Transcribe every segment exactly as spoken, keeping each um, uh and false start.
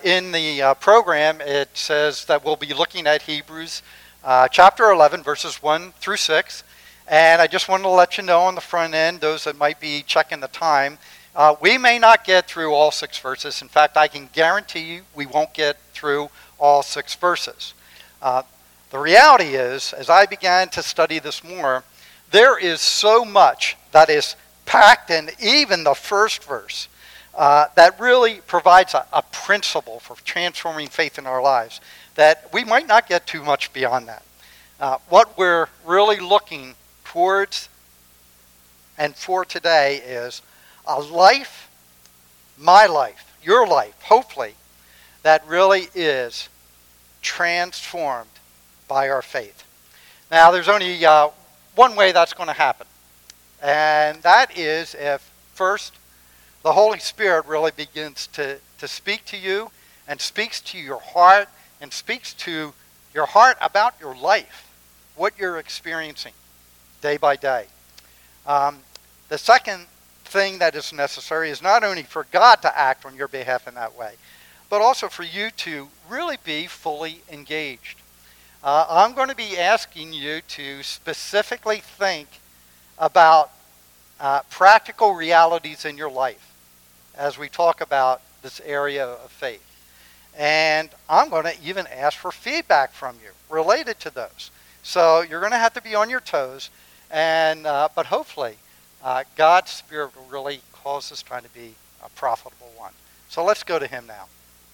in the uh, program, it says that we'll be looking at Hebrews uh, chapter eleven, verses one through six. And I just wanted to let you know on the front end, those that might be checking the time, uh, we may not get through all six verses. In fact, I can guarantee you we won't get through all six verses. Uh, the reality is, as I began to study this more, there is so much that is packed in even the first verse uh, that really provides a, a principle for transforming faith in our lives that we might not get too much beyond that. Uh, what we're really looking towards and for today is a life, my life, your life, hopefully, that really is transformed by our faith. Now, there's only uh, one way that's going to happen, and that is if first the Holy Spirit really begins to, to speak to you and speaks to your heart and speaks to your heart about your life, what you're experiencing day by day. Um, the second thing that is necessary is not only for God to act on your behalf in that way, but also for you to really be fully engaged. Uh, I'm going to be asking you to specifically think about uh, practical realities in your life as we talk about this area of faith. And I'm going to even ask for feedback from you related to those. So you're going to have to be on your toes, and uh, but hopefully uh, God's Spirit will really cause this time to be a profitable one. So let's go to him now.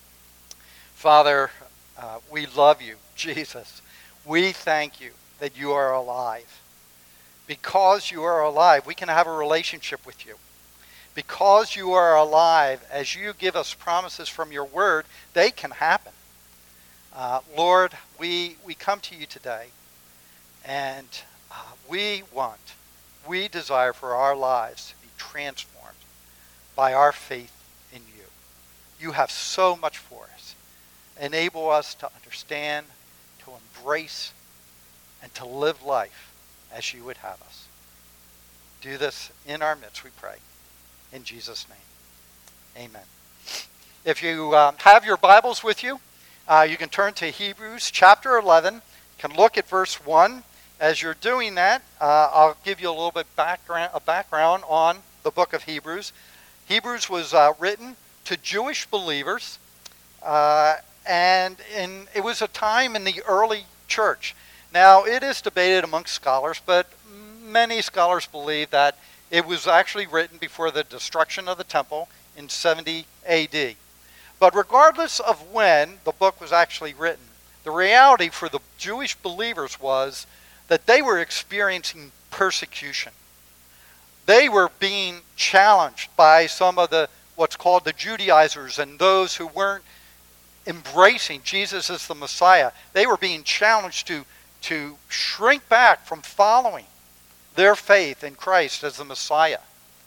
Father, uh, we love you, Jesus. We thank you that you are alive. Because you are alive, we can have a relationship with you. Because you are alive, as you give us promises from your word, they can happen. Uh, Lord, we, we come to you today, and uh, we want, we desire for our lives to be transformed by our faith in you. You have so much for us. Enable us to understand, to embrace, and to live life as you would have us. Do this in our midst, we pray. In Jesus' name, amen. If you um, have your Bibles with you, uh, you can turn to Hebrews chapter eleven. You can look at verse one. As you're doing that, uh, I'll give you a little bit background, a background on the book of Hebrews. Hebrews was uh, written to Jewish believers, uh, and in, it was a time in the early church. Now, it is debated amongst scholars, but many scholars believe that it was actually written before the destruction of the temple in seventy A D. But regardless of when the book was actually written, the reality for the Jewish believers was that they were experiencing persecution. They were being challenged by some of the what's called the Judaizers and those who weren't embracing Jesus as the Messiah. They were being challenged to, to shrink back from following their faith in Christ as the Messiah.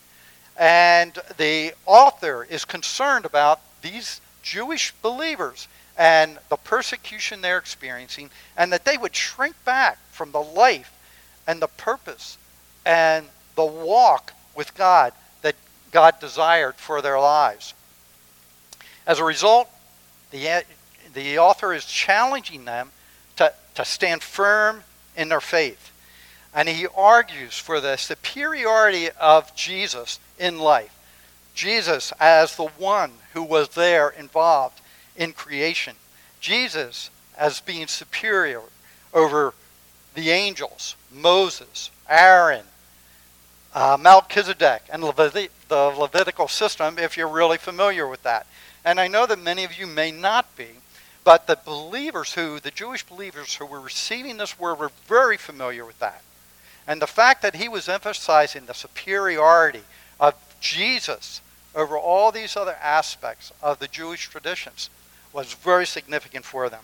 And the author is concerned about these Jewish believers and the persecution they're experiencing, and that they would shrink back from the life and the purpose and the walk with God that God desired for their lives. As a result, the, the author is challenging them to, to stand firm in their faith. And he argues for the superiority of Jesus in life. Jesus as the one who was there involved in creation. Jesus as being superior over the angels, Moses, Aaron, uh, Melchizedek, and Levit- the Levitical system, if you're really familiar with that. And I know that many of you may not be, but the believers who, the Jewish believers who were receiving this word were very familiar with that. And the fact that he was emphasizing the superiority of Jesus over all these other aspects of the Jewish traditions was very significant for them.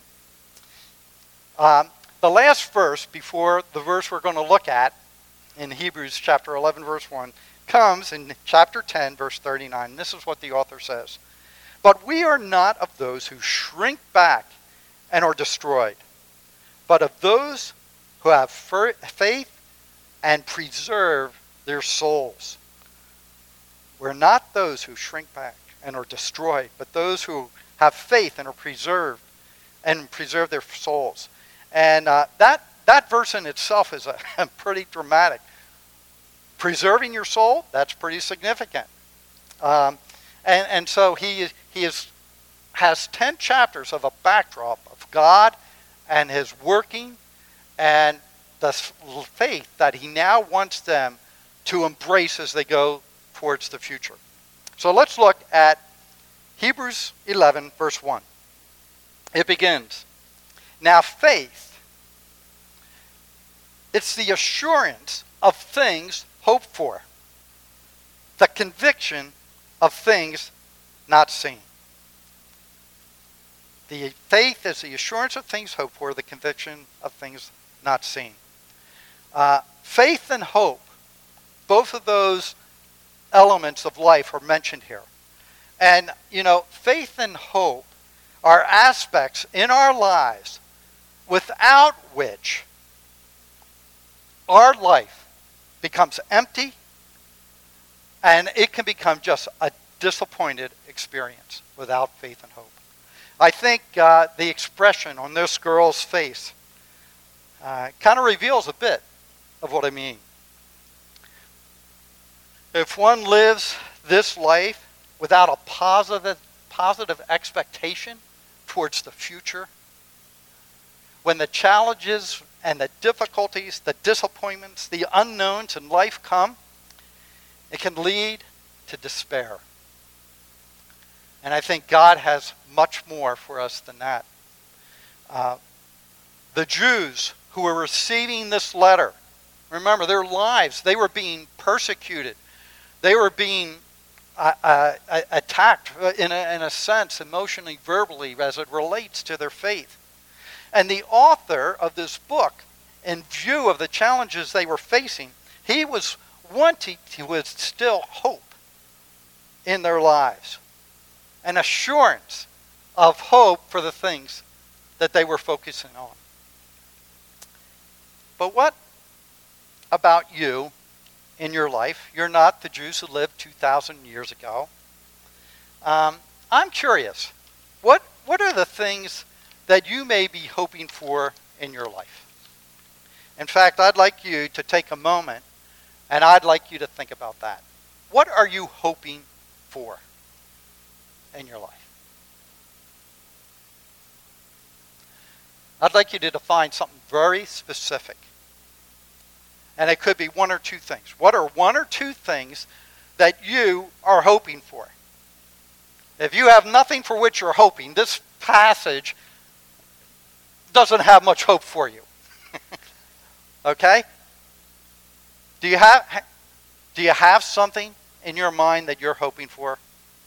Um, the last verse before the verse we're going to look at in Hebrews chapter eleven, verse one, comes in chapter ten, verse thirty-nine. This is what the author says. But we are not of those who shrink back and are destroyed, but of those who have faith and preserve their souls. We're not those who shrink back and are destroyed, but those who have faith and are preserved and preserve their souls. And uh, that, that verse in itself is a, pretty dramatic. Preserving your soul, that's pretty significant. Um, and, and so he, he is, has ten chapters of a backdrop of God and his working and the faith that he now wants them to embrace as they go towards the future. So let's look at Hebrews eleven, verse one. It begins, "Now faith, it's the assurance of things hoped for, the conviction of things not seen." The faith is the assurance of things hoped for, the conviction of things not seen. Uh, faith and hope, both of those elements of life are mentioned here. And, you know, faith and hope are aspects in our lives without which our life becomes empty and it can become just a disappointed experience without faith and hope. I think uh, the expression on this girl's face uh, kind of reveals a bit of what I mean. If one lives this life without a positive, positive expectation towards the future, when the challenges and the difficulties, the disappointments, the unknowns in life come, it can lead to despair. And I think God has much more for us than that. Uh, the Jews who were receiving this letter, remember their lives, they were being persecuted. They were being uh, uh, attacked in a, in a sense, emotionally, verbally, as it relates to their faith. And the author of this book, in view of the challenges they were facing, he was wanting to instill hope in their lives. An assurance of hope for the things that they were focusing on. But what about you in your life? You're not the Jews who lived two thousand years ago. Um, I'm curious, what, what are the things that you may be hoping for in your life? In fact, I'd like you to take a moment and I'd like you to think about that. What are you hoping for in your life? I'd like you to define something very specific. And it could be one or two things. What are one or two things that you are hoping for? If you have nothing for which you're hoping, this passage doesn't have much hope for you. Okay? Do you have do you have something in your mind that you're hoping for?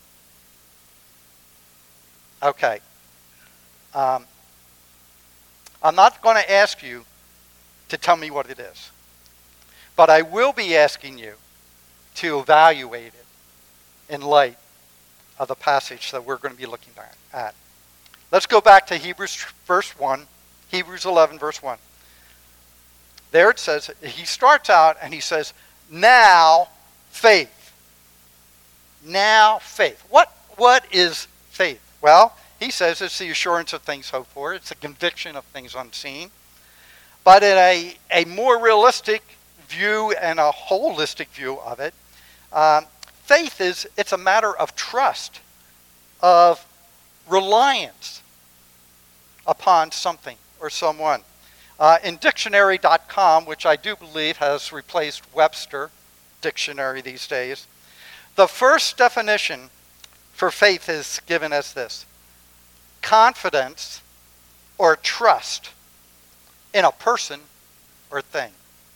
Okay. Um, I'm not going to ask you to tell me what it is. But I will be asking you to evaluate it in light of the passage that we're going to be looking at. Let's go back to Hebrews verse one, Hebrews eleven verse one. There it says, he starts out and he says, now faith. Now faith. What, what is faith? Well, he says it's the assurance of things hoped for. It's the conviction of things unseen. But in a, a more realistic view and a holistic view of it, um, faith is, it's a matter of trust, of reliance upon something or someone. Uh, in dictionary dot com, which I do believe has replaced Webster Dictionary these days, the first definition for faith is given as this: confidence or trust in a person or thing.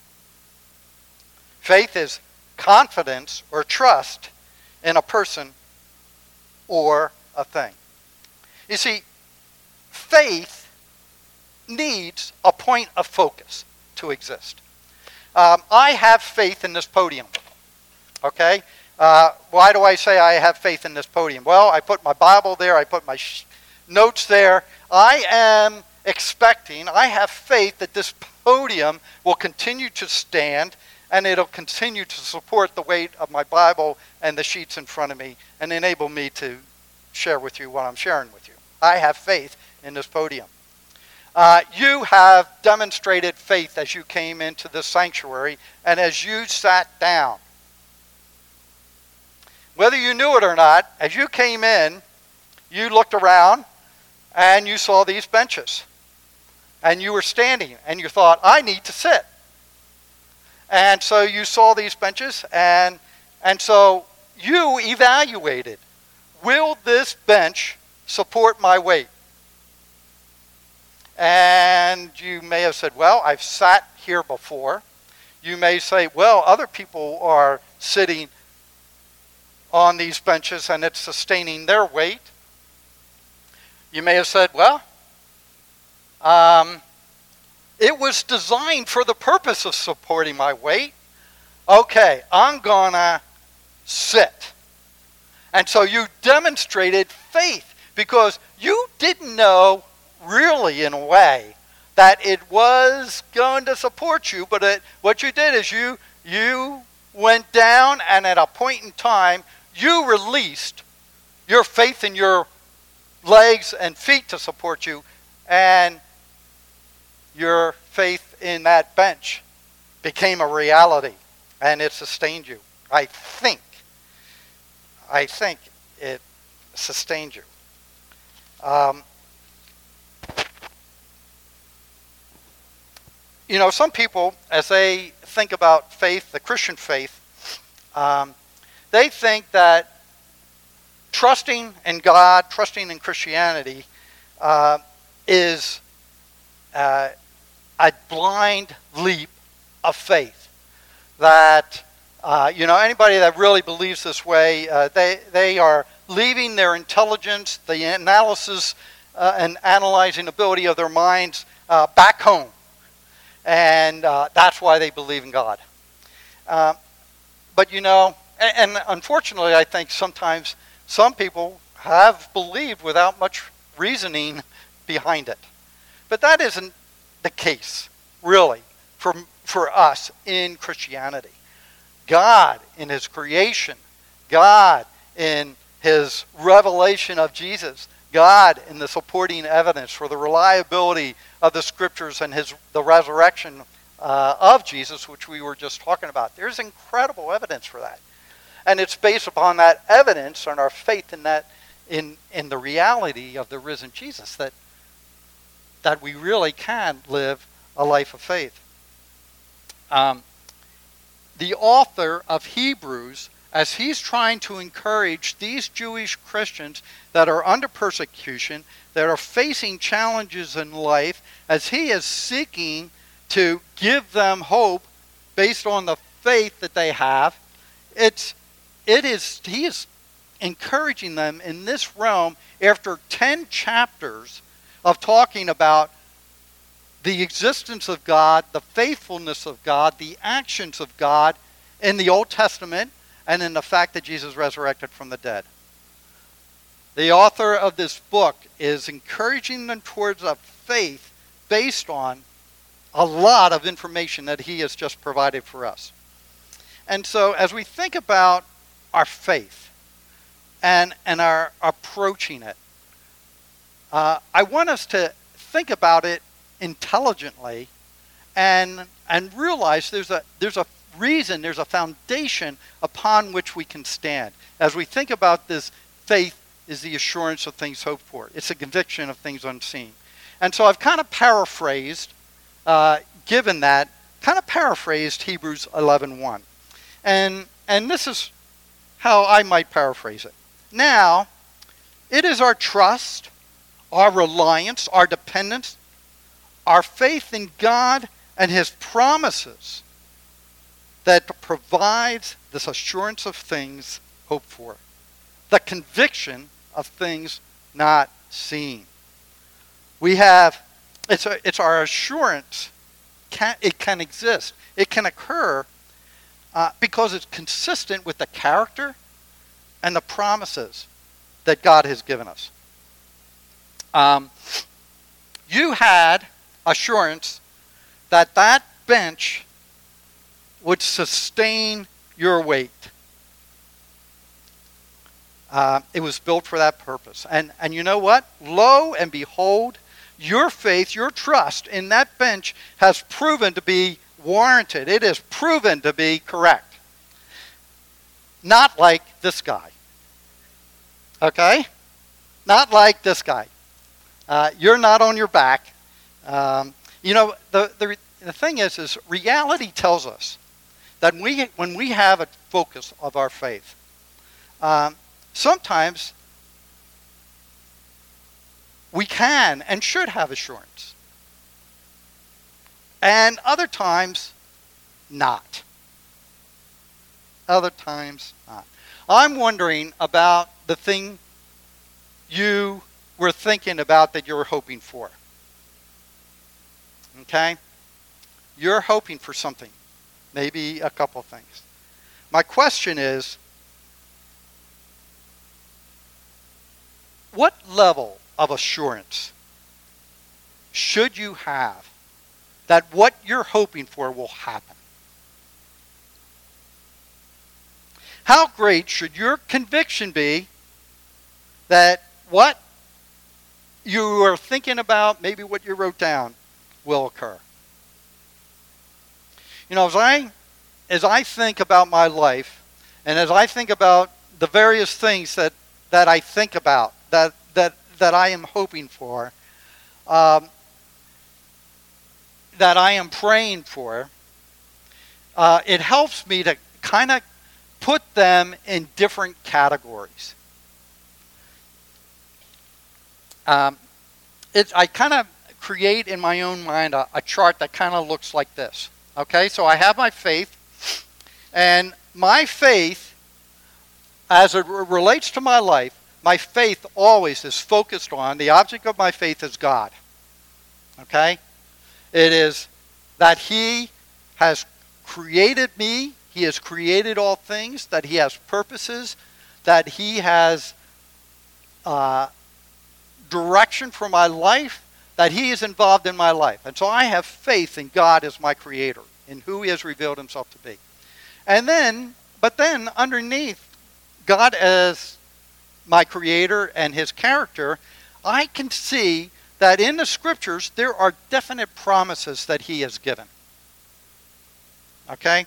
Faith is confidence or trust in a person or a thing. You see, faith needs a point of focus to exist. Um, I have faith in this podium. Okay? Uh, why do I say I have faith in this podium? Well, I put my Bible there. I put my sh- notes there. I am expecting, I have faith that this podium will continue to stand and it'll continue to support the weight of my Bible and the sheets in front of me and enable me to share with you what I'm sharing with you. I have faith in this podium. Uh, you have demonstrated faith as you came into this sanctuary and as you sat down. Whether you knew it or not, as you came in, you looked around and you saw these benches. And you were standing and you thought, I need to sit. And so you saw these benches and, and so you evaluated, will this bench support my weight? And you may have said, well, I've sat here before. You may say, well, other people are sitting on these benches and it's sustaining their weight. You may have said, well, um, it was designed for the purpose of supporting my weight. Okay, I'm gonna sit. And so you demonstrated faith because you didn't know really in a way that it was going to support you, but it, what you did is you you went down and at a point in time you released your faith in your legs and feet to support you, and your faith in that bench became a reality and it sustained you. I think I think it sustained you. Um, You know, some people, as they think about faith, the Christian faith, um, they think that trusting in God, trusting in Christianity, uh, is uh, a blind leap of faith. That, uh, you know, anybody that really believes this way, uh, they, they are leaving their intelligence, the analysis uh, and analyzing ability of their minds uh, back home. And uh, that's why they believe in God. Uh, but you know, and, and unfortunately I think sometimes some people have believed without much reasoning behind it. But that isn't the case, really, for, for us in Christianity. God in his creation, God in his revelation of Jesus, God in the supporting evidence for the reliability of the scriptures and his the resurrection uh, of Jesus, which we were just talking about. There's incredible evidence for that. And it's based upon that evidence and our faith in that in, in the reality of the risen Jesus that that we really can live a life of faith. Um, the author of Hebrews, as he's trying to encourage these Jewish Christians that are under persecution, that are facing challenges in life, as he is seeking to give them hope based on the faith that they have, it's, it is, he is encouraging them in this realm after ten chapters of talking about the existence of God, the faithfulness of God, the actions of God in the Old Testament, and in the fact that Jesus resurrected from the dead. The author of this book is encouraging them towards a faith based on a lot of information that he has just provided for us. And so as we think about our faith and, and our approaching it, uh, I want us to think about it intelligently and, and realize there's a, there's a reason, there's a foundation upon which we can stand. As we think about this, faith is the assurance of things hoped for. It's a conviction of things unseen. And so I've kind of paraphrased, uh, given that, kind of paraphrased Hebrews eleven one. And, and this is how I might paraphrase it. Now, it is our trust, our reliance, our dependence, our faith in God and his promises that provides this assurance of things hoped for, the conviction of things not seen. We have, it's, a, it's our assurance, can, it can exist, it can occur uh, because it's consistent with the character and the promises that God has given us. Um, you had assurance that that bench would sustain your weight. Uh, it was built for that purpose. And, and you know what? Lo and behold, your faith, your trust in that bench has proven to be warranted. It is proven to be correct. Not like this guy. Okay? Not like this guy. Uh, you're not on your back. Um, you know, the, the, the thing is, is reality tells us that we, when we have a focus of our faith, um, sometimes we can and should have assurance. And other times, not. Other times, not. I'm wondering about the thing you were thinking about that you were hoping for. Okay? You're hoping for something. Maybe a couple things. My question is, what level of assurance should you have that what you're hoping for will happen? How great should your conviction be that what you are thinking about, maybe what you wrote down, will occur? You know, as I, as I think about my life, and as I think about the various things that, that I think about, that, that, that I am hoping for, um, that I am praying for, uh, it helps me to kind of put them in different categories. Um, it, I kind of create in my own mind a, a chart that kind of looks like this. Okay, so I have my faith, and my faith, as it r- relates to my life, my faith always is focused on, the object of my faith is God. Okay? It is that He has created me, He has created all things, that He has purposes, that He has uh, direction for my life, that He is involved in my life. And so I have faith in God as my creator, in who He has revealed Himself to be. And then, but then underneath God as my creator and His character, I can see that in the scriptures there are definite promises that He has given. Okay?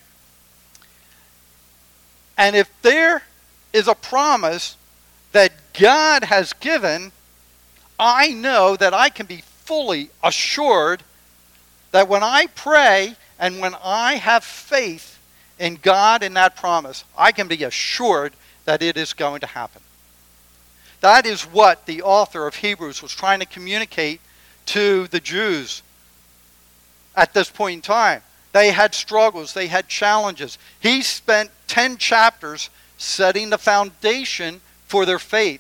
And if there is a promise that God has given, I know that I can be fully assured that when I pray and when I have faith in God in that promise, I can be assured that it is going to happen. That is what the author of Hebrews was trying to communicate to the Jews at this point in time. They had struggles, they had challenges. He spent ten chapters setting the foundation for their faith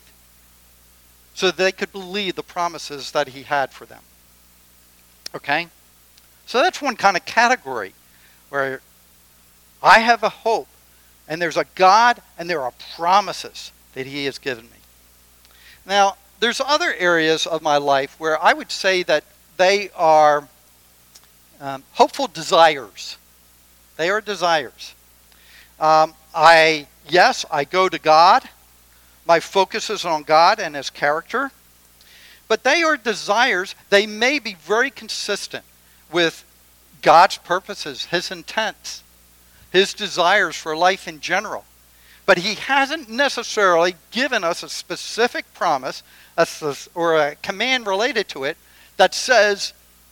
so they could believe the promises that He had for them. Okay? So that's one kind of category where I have a hope, and there's a God, and there are promises that He has given me. Now, there's other areas of my life where I would say that they are um, hopeful desires. They are desires. Um, I, yes, I go to God. My focus is on God and His character. But they are desires. They may be very consistent with God's purposes, His intents, His desires for life in general. But He hasn't necessarily given us a specific promise or a command related to it that says,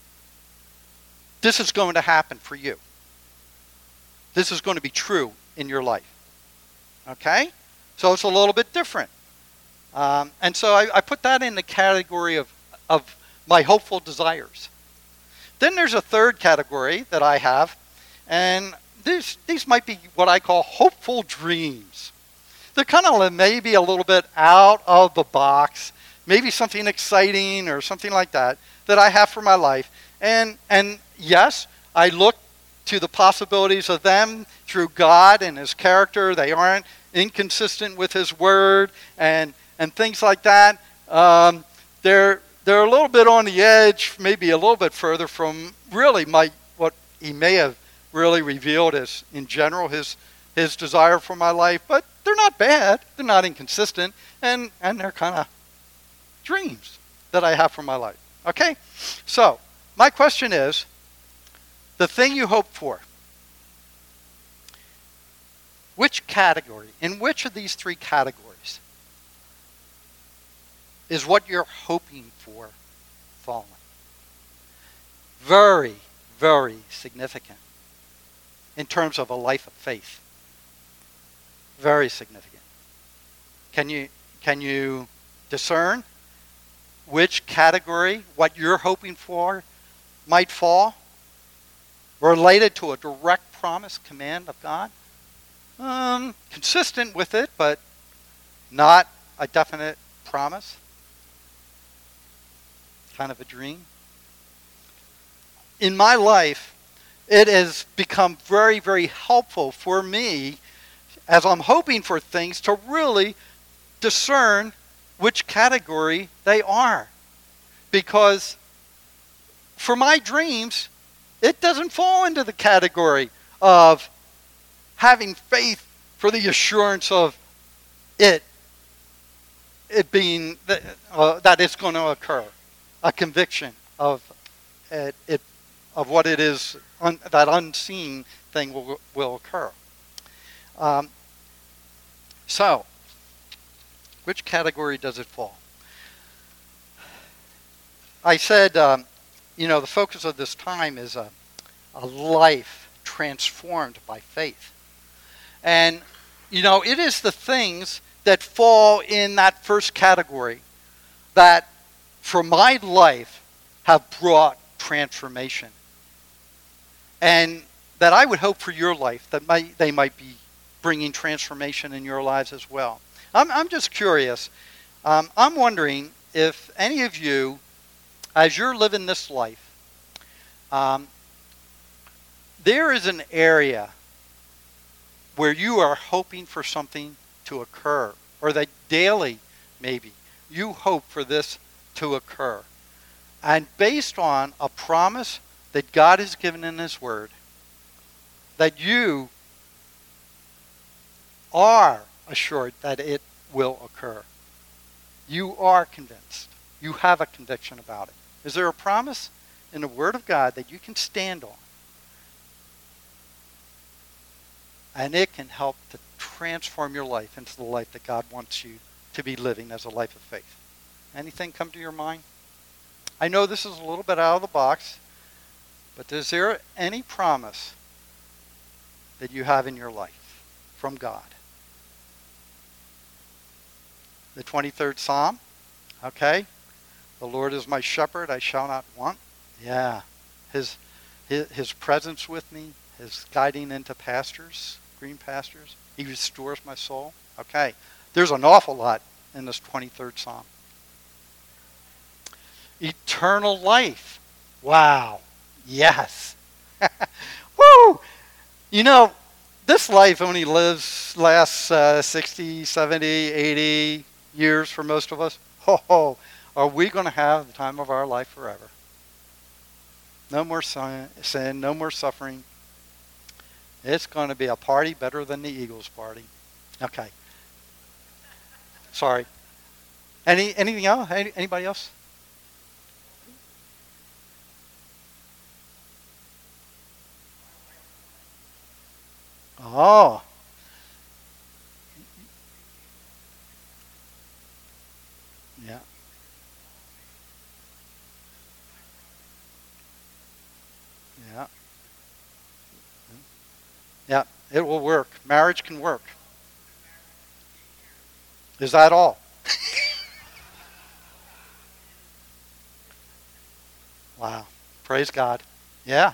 this is going to happen for you. This is going to be true in your life. Okay? So it's a little bit different. Um, and so I, I put that in the category of, of my hopeful desires. Then there's a third category that I have, and these, these might be what I call hopeful dreams. They're kind of maybe a little bit out of the box, maybe something exciting or something like that, that I have for my life. And, and yes, I look to the possibilities of them through God and His character. They aren't inconsistent with His word and, and things like that. Um, they're, they're a little bit on the edge, maybe a little bit further from really my what He may have really revealed as, in general, His, his desire for my life. But they're not bad. They're not inconsistent. And, and they're kind of dreams that I have for my life. Okay? So, my question is, the thing you hope for, which category, in which of these three categories is what you're hoping for falling? Very, very significant in terms of a life of faith. Very significant. Can you, can you discern which category, what you're hoping for, might fall? Related to a direct promise, command of God? Um, consistent with it, but not a definite promise. Kind of a dream. In my life, it has become very, very helpful for me as I'm hoping for things to really discern which category they are. Because for my dreams, it doesn't fall into the category of having faith for the assurance of it, it being, uh, that it's going to occur. A conviction of it, it of what it is, un, that unseen thing will, will occur. Um, so, which category does it fall? I said, um, you know, the focus of this time is a, a life transformed by faith. And, you know, it is the things that fall in that first category that, for my life, have brought transformation. And that I would hope for your life that might, they might be bringing transformation in your lives as well. I'm, I'm just curious. Um, I'm wondering if any of you, as you're living this life, um, there is an area where you are hoping for something to occur, or that daily, maybe, you hope for this to occur. And based on a promise that God has given in His Word, that you are assured that it will occur. You are convinced. You have a conviction about it. Is there a promise in the Word of God that you can stand on? And it can help to transform your life into the life that God wants you to be living as a life of faith. Anything come to your mind? I know this is a little bit out of the box, but is there any promise that you have in your life from God? The twenty-third Psalm, okay? The Lord is my shepherd, I shall not want. Yeah, his, his, his presence with me, His guiding into pastures, green pastures. He restores my soul. Okay, there's an awful lot in this twenty-third Psalm. Eternal life. Wow. Yes. Woo! You know, this life only lives, lasts uh, sixty, seventy, eighty years for most of us. Ho ho. Are we going to have the time of our life forever? No more sin, no more suffering. It's going to be a party better than the Eagles party. Okay. Sorry. Any anything else? Any, anybody else? Oh. Yeah. Yeah. Yeah. It will work. Marriage can work. Is that all? Wow. Praise God. Yeah.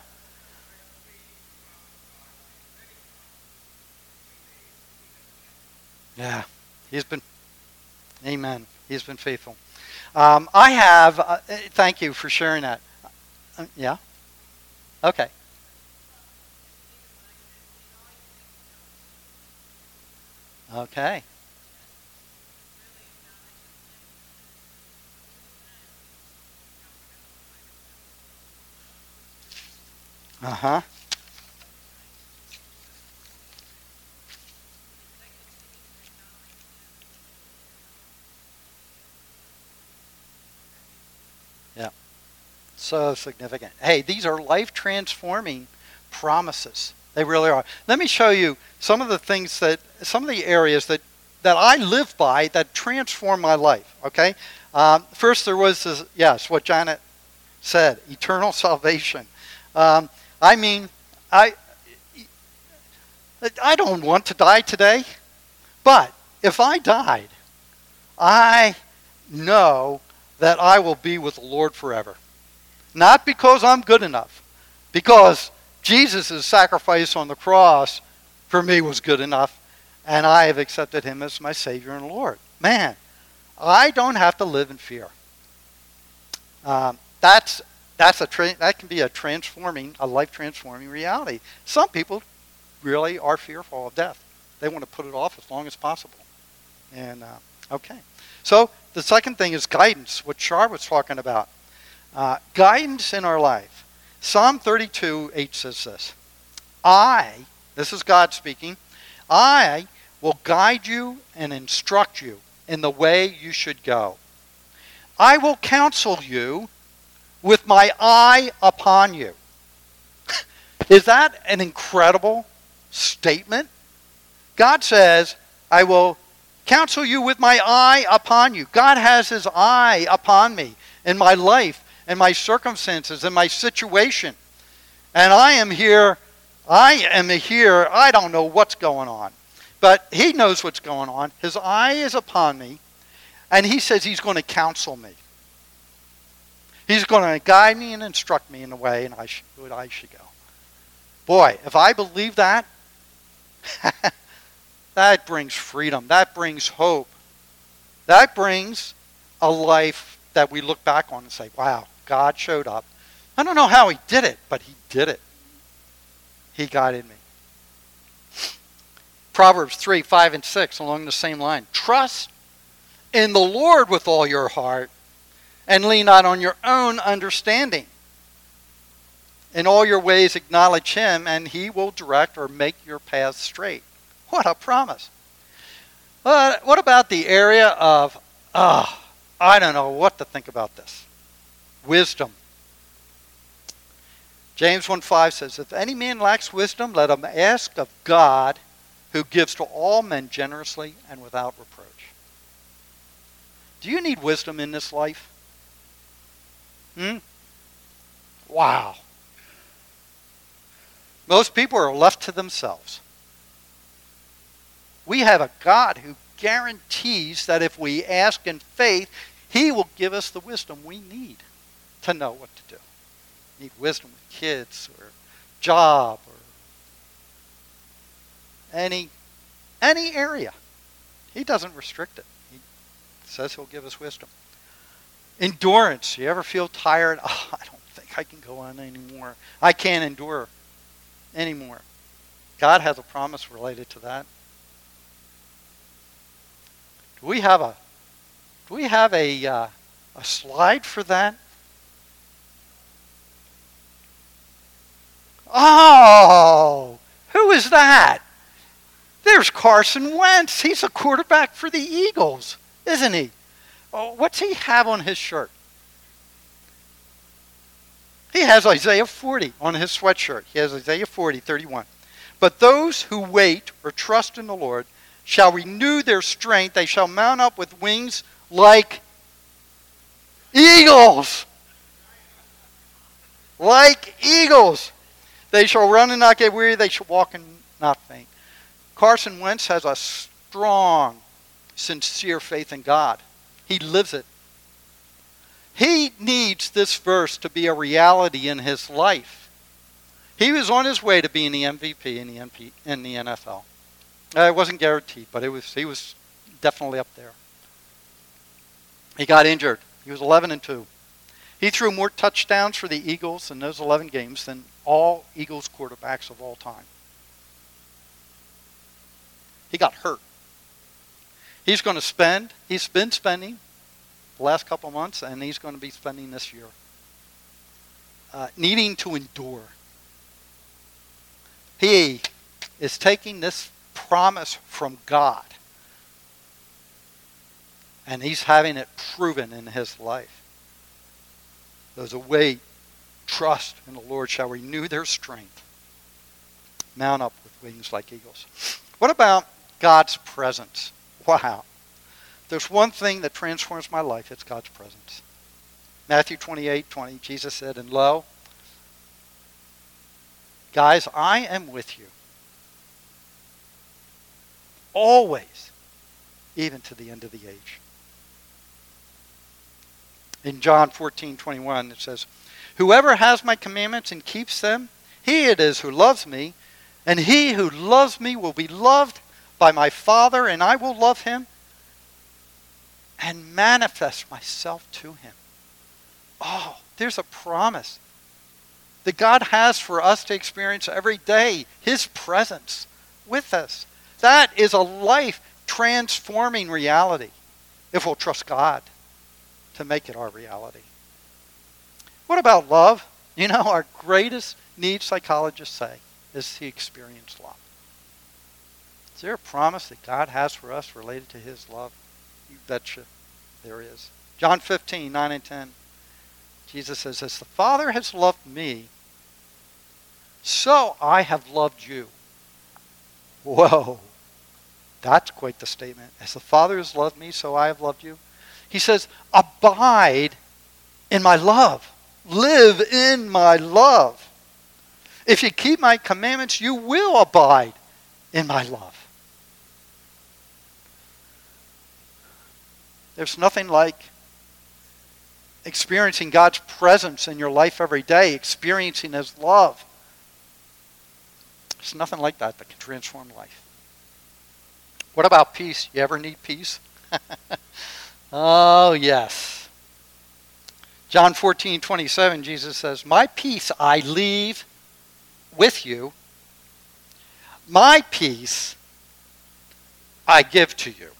Yeah. He's been, amen. He's been faithful. Um, I have, uh, thank you for sharing that. Uh, yeah? Okay. Okay. Uh-huh. So significant. Hey, these are life-transforming promises. They really are. Let me show you some of the things that, some of the areas that, that I live by that transform my life, okay? Um, first, there was, this, yes, what Janet said, eternal salvation. Um, I mean, I, I don't want to die today, but if I died, I know that I will be with the Lord forever. Not because I'm good enough, because Jesus' sacrifice on the cross for me was good enough, and I have accepted him as my Savior and Lord. Man, I don't have to live in fear. Um, that's that's a tra- that can be a transforming, a life-transforming reality. Some people really are fearful of death. They want to put it off as long as possible. And uh, okay, so the second thing is guidance, what Char was talking about. Uh, guidance in our life. Psalm thirty-two, eight says this. I, this is God speaking, I will guide you and instruct you in the way you should go. I will counsel you with my eye upon you. Is that an incredible statement? God says, I will counsel you with my eye upon you. God has his eye upon me in my life, in my circumstances, in my situation. And I am here, I am here, I don't know what's going on. But he knows what's going on. His eye is upon me. And he says he's going to counsel me. He's going to guide me and instruct me in the way and I should, that I should go. Boy, if I believe that, that brings freedom. That brings hope. That brings a life that we look back on and say, wow, God showed up. I don't know how he did it, but he did it. He guided me. Proverbs three, five, and six along the same line. Trust in the Lord with all your heart and lean not on your own understanding. In all your ways acknowledge him and he will direct or make your paths straight. What a promise. Uh, what about the area of, oh, I don't know what to think about this. Wisdom. James one five says, if any man lacks wisdom, let him ask of God, who gives to all men generously and without reproach. Do you need wisdom in this life? Hmm? Wow. Most people are left to themselves. We have a God who guarantees that if we ask in faith, he will give us the wisdom we need to know what to do. Need wisdom with kids or job or any any area. He doesn't restrict it. He says he'll give us wisdom. Endurance. You ever feel tired? Oh, I don't think I can go on anymore. I can't endure anymore. God has a promise related to that. Do we have a do we have a uh, a slide for that? Oh, who is that? There's Carson Wentz. He's a quarterback for the Eagles, isn't he? Oh, what's he have on his shirt? He has Isaiah forty on his sweatshirt. He has Isaiah forty, thirty-one. But those who wait or trust in the Lord shall renew their strength. They shall mount up with wings like eagles. Like eagles. They shall run and not get weary. They shall walk and not faint. Carson Wentz has a strong, sincere faith in God. He lives it. He needs this verse to be a reality in his life. He was on his way to being the M V P in the, N P, in the N F L. Uh, it wasn't guaranteed, but it was. He was definitely up there. He got injured. He was eleven and two. He threw more touchdowns for the Eagles in those eleven games than all Eagles quarterbacks of all time. He got hurt. He's going to spend, he's been spending the last couple of months, and he's going to be spending this year, uh, needing to endure. He is taking this promise from God, and he's having it proven in his life. There's a weight trust in the Lord shall renew their strength. Mount up with wings like eagles. What about God's presence? Wow. There's one thing that transforms my life. It's God's presence. Matthew twenty-eight twenty, Jesus said, and lo, guys, I am with you always, even to the end of the age. In John fourteen twenty-one, it says, whoever has my commandments and keeps them, he it is who loves me, and he who loves me will be loved by my Father, and I will love him and manifest myself to him. Oh, there's a promise that God has for us to experience every day, his presence with us. That is a life-transforming reality if we'll trust God to make it our reality. What about love? You know, our greatest need, psychologists say, is to experience love. Is there a promise that God has for us related to his love? You betcha there is. John fifteen nine and ten. Jesus says, as the Father has loved me, so I have loved you. Whoa. That's quite the statement. As the Father has loved me, so I have loved you. He says, abide in my love. Live in my love. If you keep my commandments, you will abide in my love. There's nothing like experiencing God's presence in your life every day, experiencing his love. There's nothing like that that can transform life. What about peace? You ever need peace? Oh, yes. John fourteen twenty-seven, Jesus says, my peace I leave with you. My peace I give to you.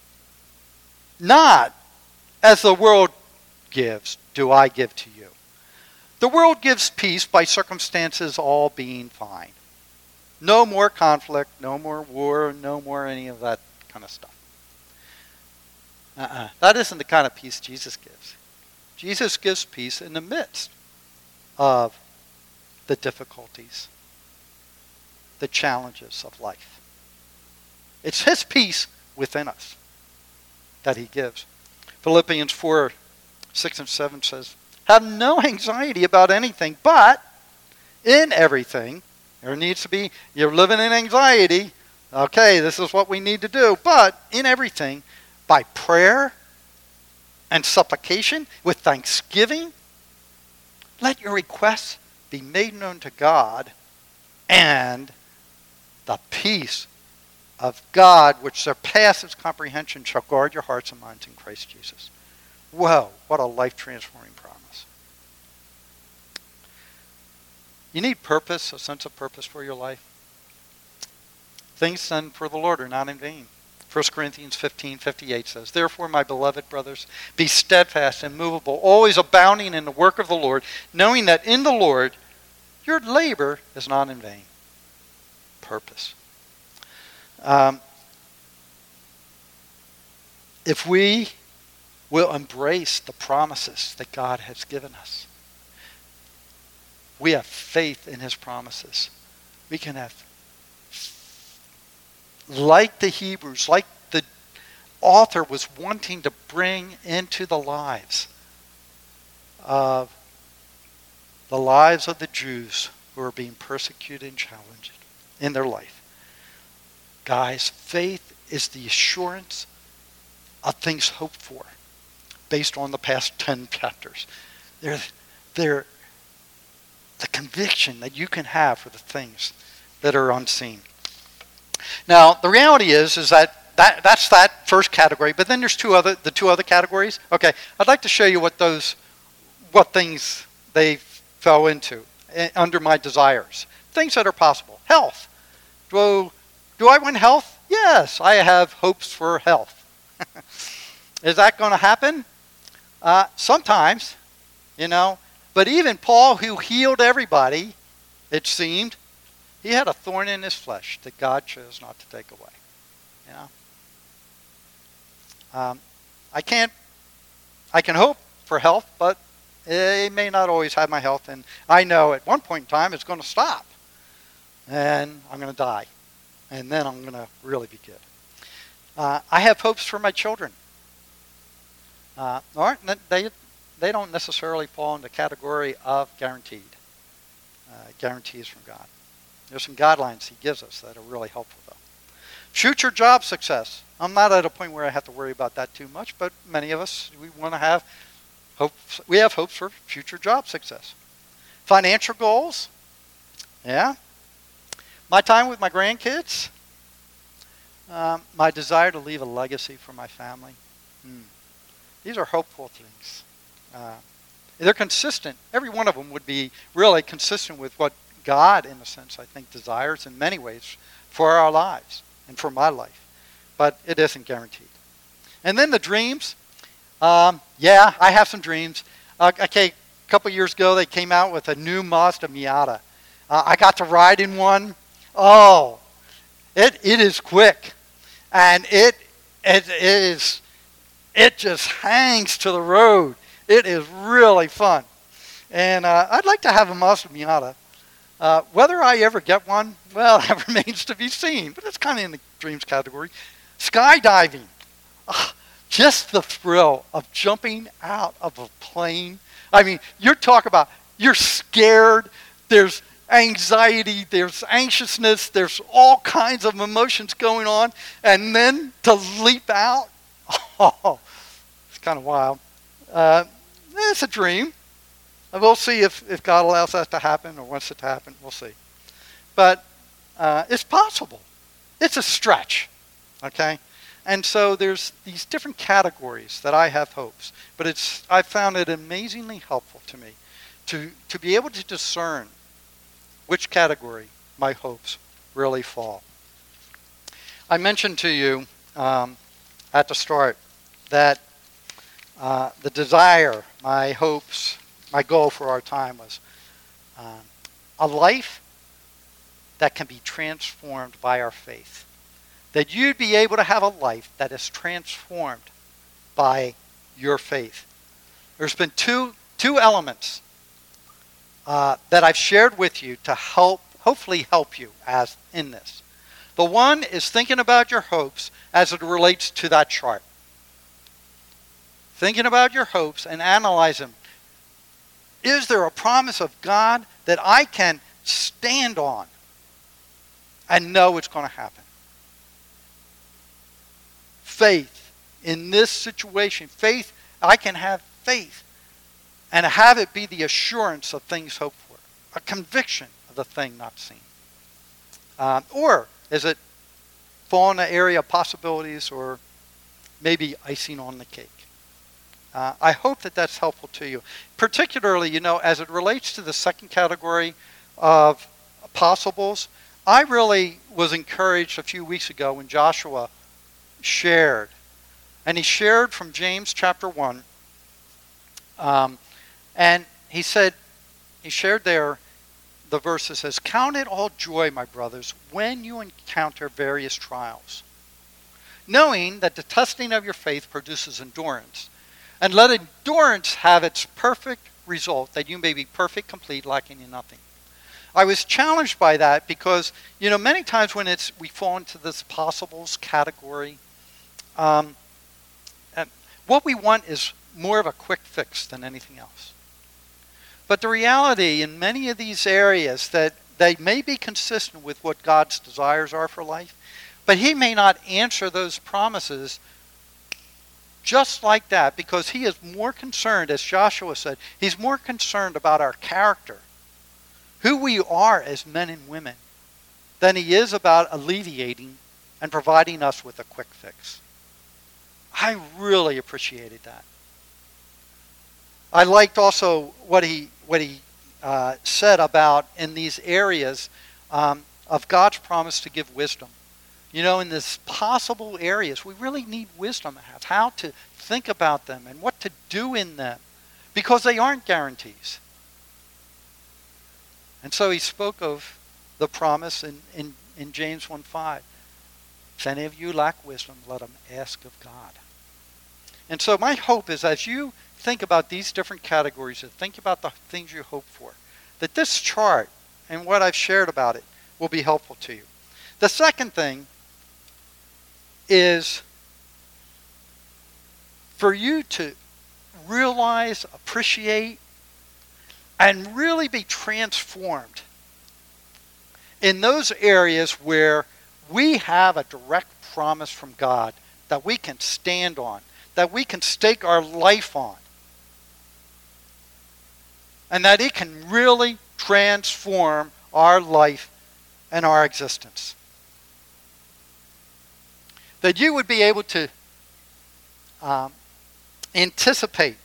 Not as the world gives, do I give to you. The world gives peace by circumstances all being fine. No more conflict, no more war, no more any of that kind of stuff. Uh-uh. That isn't the kind of peace Jesus gives. Jesus gives peace in the midst of the difficulties, the challenges of life. It's his peace within us that he gives. Philippians four, six and seven says, have no anxiety about anything, but in everything, there needs to be, you're living in anxiety, okay, this is what we need to do, but in everything, by prayer and supplication, with thanksgiving, let your requests be made known to God, and the peace of God, which surpasses comprehension, shall guard your hearts and minds in Christ Jesus. Whoa, what a life-transforming promise. You need purpose, a sense of purpose for your life. Things done for the Lord are not in vain. First Corinthians fifteen fifty-eight says, therefore, my beloved brothers, be steadfast and immovable, always abounding in the work of the Lord, knowing that in the Lord your labor is not in vain. Purpose. Um, if we will embrace the promises that God has given us, we have faith in his promises. We can have, like the Hebrews, like the author was wanting to bring into the lives of the lives of the Jews who are being persecuted and challenged in their life. Guys, faith is the assurance of things hoped for based on the past ten chapters. They're, they're the conviction that you can have for the things that are unseen. Now, the reality is, is that, that that's that first category, but then there's two other, the two other categories. Okay, I'd like to show you what those, what things they fell into uh, under my desires. Things that are possible. Health. Do, do I want health? Yes, I have hopes for health. Is that going to happen? Uh, sometimes, you know. But even Paul, who healed everybody, it seemed, he had a thorn in his flesh that God chose not to take away. You know? Um, I can't, I can hope for health, but It may not always have my health, and I know at one point in time it's going to stop, and I'm going to die, and then I'm going to really be good. Uh, I have hopes for my children. Uh, aren't they? They don't necessarily fall in the category of guaranteed. Uh, guarantees from God. There's some guidelines he gives us that are really helpful, though. Future job success. I'm not at a point where I have to worry about that too much, but many of us, we want to have hopes. We have hopes for future job success. Financial goals. Yeah. My time with my grandkids. Um, my desire to leave a legacy for my family. Hmm. These are hopeful things. Uh, they're consistent. Every one of them would be really consistent with what God, in a sense, I think, desires in many ways for our lives and for my life. But it isn't guaranteed. And then the dreams. Um, yeah, I have some dreams. Uh, okay, a couple years ago, they came out with a new Mazda Miata. Uh, I got to ride in one. Oh, it it is quick. And it it is, it just hangs to the road. It is really fun. And uh, I'd like to have a Mazda Miata. Uh, whether I ever get one, well, that remains to be seen. But it's kind of in the dreams category. Skydiving. Oh, just the thrill of jumping out of a plane. I mean, you're talking about, you're scared. There's anxiety. There's anxiousness. There's all kinds of emotions going on. And then to leap out. Oh, it's kind of wild. Uh, it's a dream. We'll see if, if God allows that to happen or wants it to happen. We'll see. But uh, it's possible. It's a stretch, okay? And so there's these different categories that I have hopes. But it's I found it amazingly helpful to me to, to be able to discern which category my hopes really fall. I mentioned to you um, at the start that uh, the desire, my hopes, my goal for our time was um, a life that can be transformed by our faith. That you'd be able to have a life that is transformed by your faith. There's been two, two elements uh, that I've shared with you to help, hopefully help you as in this. The one is thinking about your hopes as it relates to that chart. Thinking about your hopes and analyze them. Is there a promise of God that I can stand on and know it's going to happen? Faith in this situation. Faith, I can have faith and have it be the assurance of things hoped for. A conviction of the thing not seen. Um, or is it fall in the area of possibilities or maybe icing on the cake? Uh, I hope that that's helpful to you. Particularly, you know, as it relates to the second category of possibles, I really was encouraged a few weeks ago when Joshua shared. And he shared from James chapter one. Um, and he said, he shared there the verse that says, "Count it all joy, my brothers, when you encounter various trials, knowing that the testing of your faith produces endurance. And let endurance have its perfect result, that you may be perfect, complete, lacking in nothing." I was challenged by that because, you know, many times when it's we fall into this possibles category, um, and what we want is more of a quick fix than anything else. But the reality in many of these areas that they may be consistent with what God's desires are for life, but he may not answer those promises just like that, because he is more concerned, as Joshua said, he's more concerned about our character, who we are as men and women, than he is about alleviating and providing us with a quick fix. I really appreciated that. I liked also what he what he uh, said about in these areas um, of God's promise to give wisdom. You know, in this possible areas, we really need wisdom as how to think about them and what to do in them, because they aren't guarantees. And so he spoke of the promise in, in, in James one five. If any of you lack wisdom, let them ask of God. And so my hope is as you think about these different categories and think about the things you hope for, that this chart and what I've shared about it will be helpful to you. The second thing is for you to realize, appreciate, and really be transformed in those areas where we have a direct promise from God that we can stand on, that we can stake our life on, and that it can really transform our life and our existence. That you would be able to um, anticipate,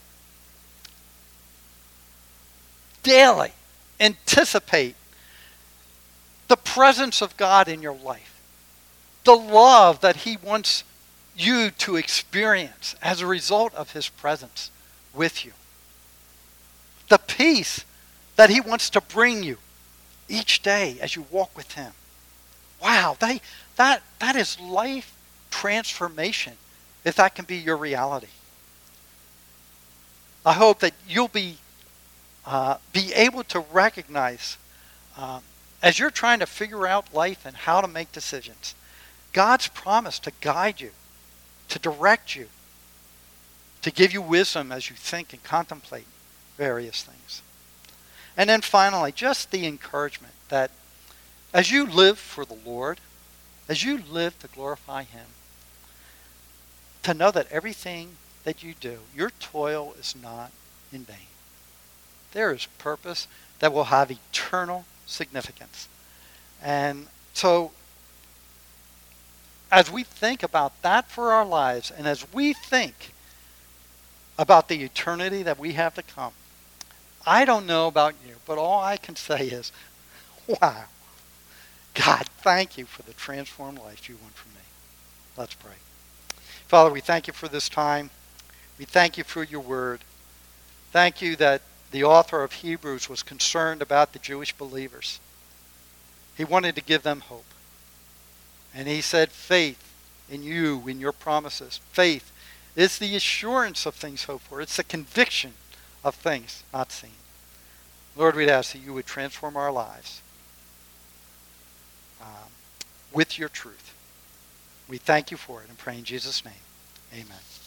daily anticipate the presence of God in your life, the love that he wants you to experience as a result of his presence with you, the peace that he wants to bring you each day as you walk with him. Wow, they, that, that is life transformation, if that can be your reality. I hope that you'll be uh, be able to recognize, um, as you're trying to figure out life and how to make decisions, God's promise to guide you, to direct you, to give you wisdom as you think and contemplate various things. And then finally, just the encouragement that as you live for the Lord, as you live to glorify him, to know that everything that you do, your toil is not in vain. There is purpose that will have eternal significance. And so, as we think about that for our lives, and as we think about the eternity that we have to come, I don't know about you, but all I can say is, wow, God, thank you for the transformed life you want from me. Let's pray. Father, we thank you for this time. We thank you for your word. Thank you that the author of Hebrews was concerned about the Jewish believers. He wanted to give them hope. And he said faith in you, in your promises. Faith is the assurance of things hoped for. It's the conviction of things not seen. Lord, we'd ask that you would transform our lives um, with your truth. We thank you for it and pray in Jesus' name. Amen.